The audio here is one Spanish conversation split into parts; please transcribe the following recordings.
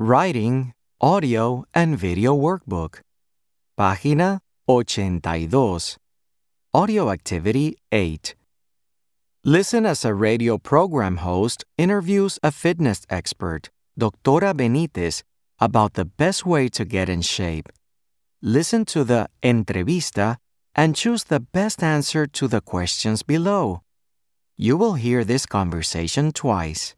Writing, Audio and Video Workbook. Página 82. Audio Activity 8. Listen as a radio program host interviews a fitness expert, Doctora Benítez, about the best way to get in shape. Listen to the entrevista and choose the best answer to the questions below. You will hear this conversation twice.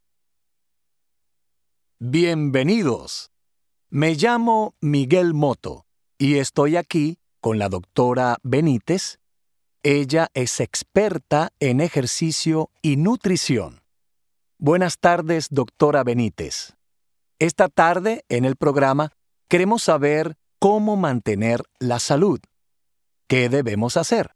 Bienvenidos. Me llamo Miguel Moto y estoy aquí con la doctora Benítez. Ella es experta en ejercicio y nutrición. Buenas tardes, doctora Benítez. Esta tarde, en el programa, queremos saber cómo mantener la salud. ¿Qué debemos hacer?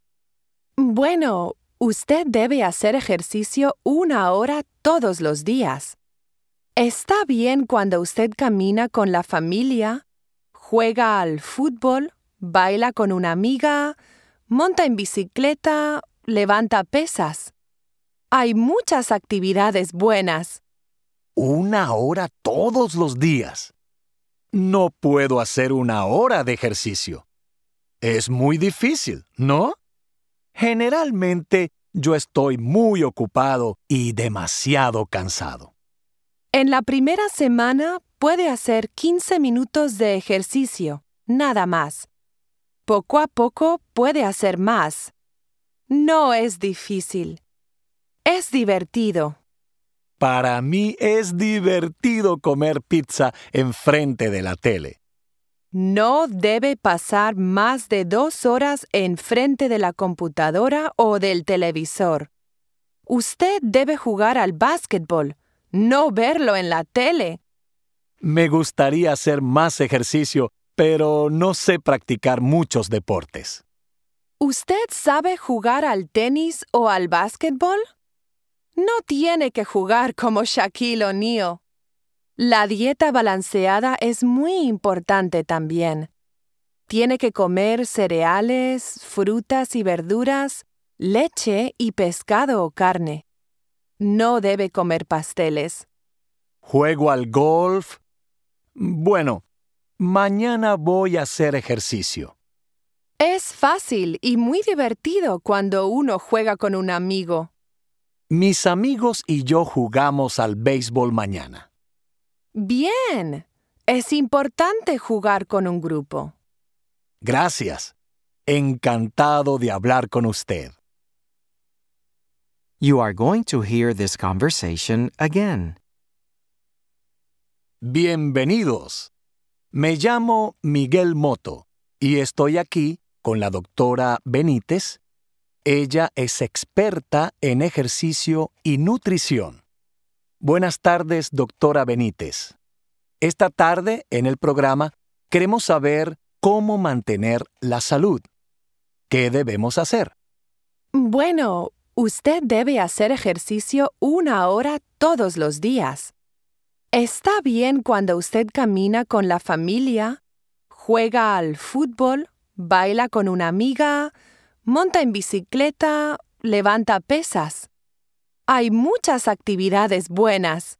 Bueno, usted debe hacer ejercicio 1 hora todos los días. Está bien cuando usted camina con la familia, juega al fútbol, baila con una amiga, monta en bicicleta, levanta pesas. Hay muchas actividades buenas. 1 hora todos los días. No puedo hacer 1 hora de ejercicio. Es muy difícil, ¿no? Generalmente yo estoy muy ocupado y demasiado cansado. En la primera semana puede hacer 15 minutos de ejercicio, nada más. Poco a poco puede hacer más. No es difícil. Es divertido. Para mí es divertido comer pizza enfrente de la tele. No debe pasar más de 2 horas enfrente de la computadora o del televisor. Usted debe jugar al básquetbol, no verlo en la tele. Me gustaría hacer más ejercicio, pero no sé practicar muchos deportes. ¿Usted sabe jugar al tenis o al básquetbol? No tiene que jugar como Shaquille O'Neal. La dieta balanceada es muy importante también. Tiene que comer cereales, frutas y verduras, leche y pescado o carne. No debe comer pasteles. ¿Juego al golf? Bueno, mañana voy a hacer ejercicio. Es fácil y muy divertido cuando uno juega con un amigo. Mis amigos y yo jugamos al béisbol mañana. Bien, es importante jugar con un grupo. Gracias. Encantado de hablar con usted. You are going to hear this conversation again. Bienvenidos. Me llamo Miguel Moto y estoy aquí con la doctora Benítez. Ella es experta en ejercicio y nutrición. Buenas tardes, doctora Benítez. Esta tarde, en el programa, queremos saber cómo mantener la salud. ¿Qué debemos hacer? Bueno, usted debe hacer ejercicio 1 hora todos los días. Está bien cuando usted camina con la familia, juega al fútbol, baila con una amiga, monta en bicicleta, levanta pesas. Hay muchas actividades buenas.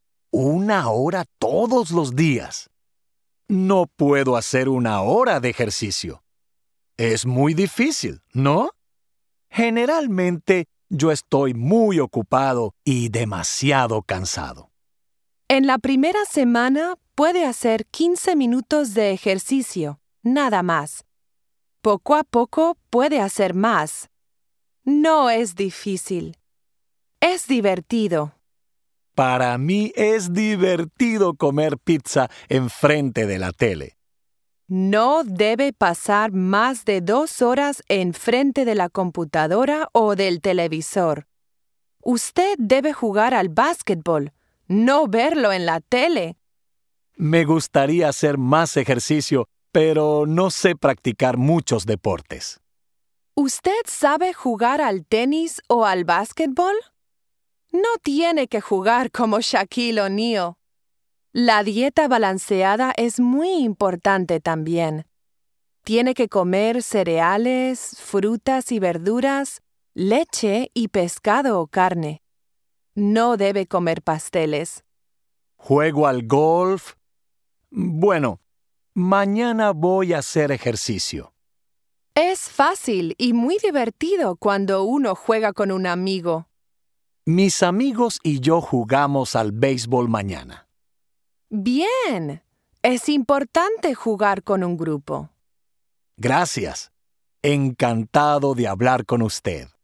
1 hora todos los días. No puedo hacer 1 hora de ejercicio. Es muy difícil, ¿no? Generalmente yo estoy muy ocupado y demasiado cansado. En la primera semana puede hacer 15 minutos de ejercicio, nada más. Poco a poco puede hacer más. No es difícil. Es divertido. Para mí es divertido comer pizza enfrente de la tele. No debe pasar más de 2 horas enfrente de la computadora o del televisor. Usted debe jugar al básquetbol, no verlo en la tele. Me gustaría hacer más ejercicio, pero no sé practicar muchos deportes. ¿Usted sabe jugar al tenis o al básquetbol? No tiene que jugar como Shaquille O'Neal. La dieta balanceada es muy importante también. Tiene que comer cereales, frutas y verduras, leche y pescado o carne. No debe comer pasteles. ¿Juego al golf? Bueno, mañana voy a hacer ejercicio. Es fácil y muy divertido cuando uno juega con un amigo. Mis amigos y yo jugamos al béisbol mañana. Bien. Es importante jugar con un grupo. Gracias. Encantado de hablar con usted.